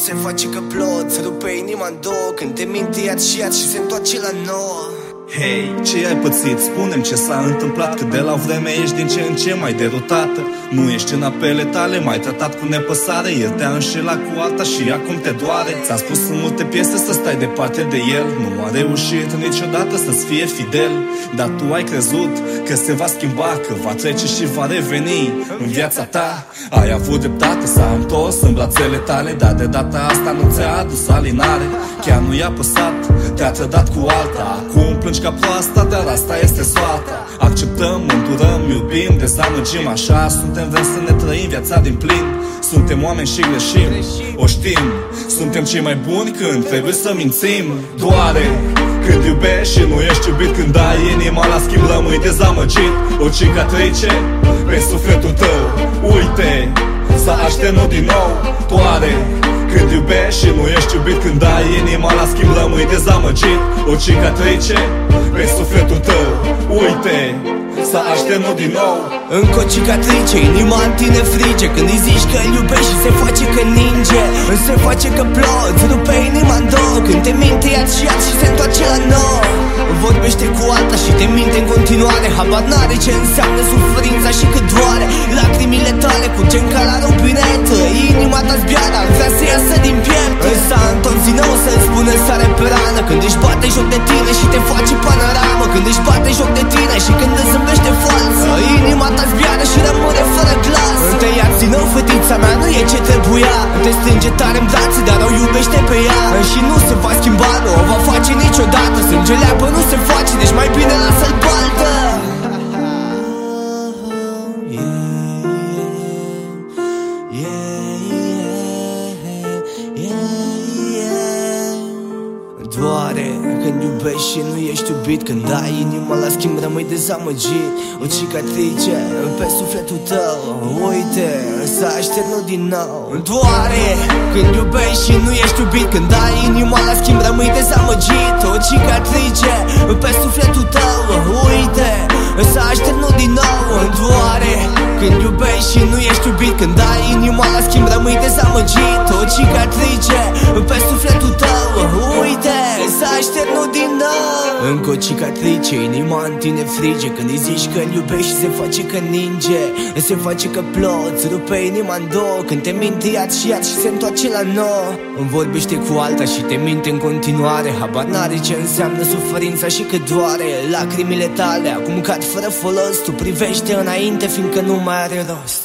se face că plot, se rupe inima în două când te minte iad și se întoarce la nouă. Hei, ce ai pățit? Spune-mi ce s-a întâmplat, că de la vreme ești din ce în ce mai derutată. Nu ești în apele tale, m-ai tratat cu nepăsare. El te-a înșelat cu alta și acum te doare. Ți-am spus în multe piese să stai departe de el. Nu a reușit niciodată să-ți fie fidel, dar tu ai crezut că se va schimba, că va trece și va reveni în viața ta. Ai avut dreptate, s-a întors în brațele tale, dar de data asta nu ți-a adus alinare. Chiar nu i-a păsat, te-a trădat cu alta. Acum plângi ca proasta, dar asta este soarta. Acceptăm, îndurăm, iubim, dezamăgim. Așa suntem, vrem să ne trăim viața din plin. Suntem oameni și greșim, o știm. Suntem cei mai buni când trebuie să mințim. Doare când iubești și nu ești iubit, când dai inima la schimb, rămâi dezamăgit. O cicatrice pe sufletul tău, uite, s-a așternut din nou. Doare când iubești și nu ești iubit, când dai inima la schimb, rămâi dezamăgit. O cicatrice pe sufletul tău, uite, s-a așternut din nou. Încă o cicatrice, inima în tine frige când îi zici că îl iubești și se face că ninge. Se face că ploți, rupe inima în două când te minte iad și se întoarce la nouă. Vorbește cu alta și te minte în continuare. Habar n-are ce înseamnă suferința și cât doare. Lacrimile tale curgem ca la robinetă, inima ta zbiară, vrea să iasă din piele. S-a întors din nou să-ți spună sare pe rană, când își bate joc de tine și te face panoramă. Când își bate joc de tine și când îți zâmbește fals, inima ta zbiară și rămâne fără glas. Te iați din nou, fetița mea, nu e ce trebuia. Te strânge tare în brațe, dar o iubește pe ea. Și nu se va schimba, nu o va face niciodată. Sângele apă nu se face, deci mai bine lasă-l baltă. Doare când iubești și nu ești iubit, când dai inima la schimb, rămâi dezamăgit. O cicatrice pe sufletul tău, uite, s-a așternut din nou. Doare când iubești și nu ești iubit, când dai inima la schimb, rămâi dezamăgit. O cicatrice pe sufletul tău, uite, s-a așternut din nou. Doare când iubești și nu ești iubit, când dai inima la schimb, rămâi dezamăgit. O cicatrice pe sufletul tău, uite, s-a așternut din nou. Încă o cicatrice, inima în tine frige când îi zici că îl iubești și se face că ninge. Se face că ploți, rupe inima în două când te minte iad și se întoarce la nouă. Vorbește cu alta și te minte în continuare. Habar n-are ce înseamnă suferința și cât doare. Lacrimile tale acum cad fără folos, tu privește înainte fiindcă nu mai are rost.